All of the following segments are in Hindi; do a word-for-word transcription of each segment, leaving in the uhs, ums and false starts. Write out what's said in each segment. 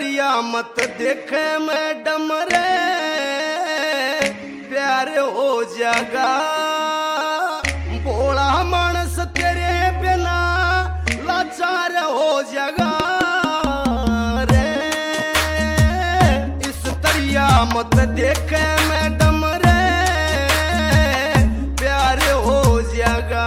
तरिया मत देखे मैडम रे, प्यार हो जाएगा। भोला मानस तेरे बिना लाचार हो जाएगा रे। इस तरिया मत देखे मैडम रे, प्यार हो जाएगा।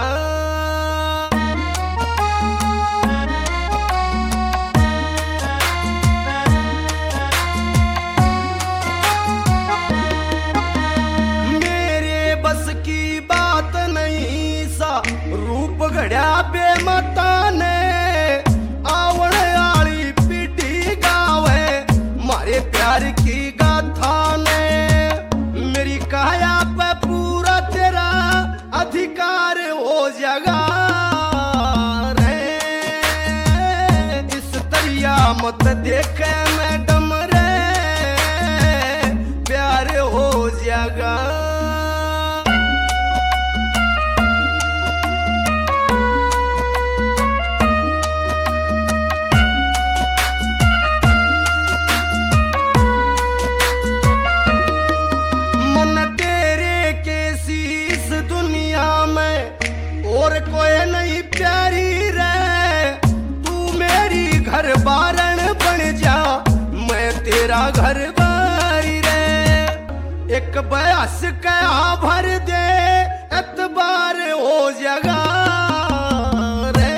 रूप घड़ा बेमता ने आवण आली पीढ़ी गावे मारे प्यार की गाथा ने। मेरी काया पे पूरा तेरा अधिकार हो जाएगा रे। इस तरिया मत देखे मैडम रे, प्यार हो जाएगा। और कोई नहीं प्यारी रे, तू मेरी घर बारन बन जा, मैं तेरा घर बारी रे। एक बयास कहा भर दे एतबार हो जाएगा रे।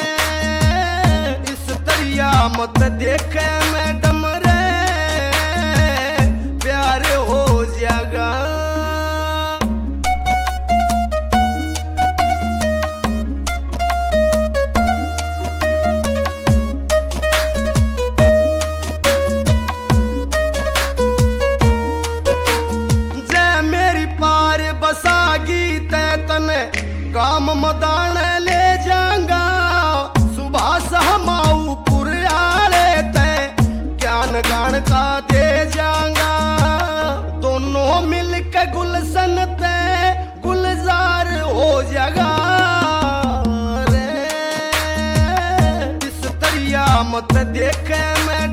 इस तरिया मत देखे मैडम रे, प्यार हो जाएगा। बसागी ते तने काम मदान ले जाऊंगा, सुभाष हमाऊ पुराले ते ज्ञान गान का दे जाऊंगा। दोनों मिलके गुलशन ते गुलजार हो जाएगा रे। इस तरिया मत देखे मैं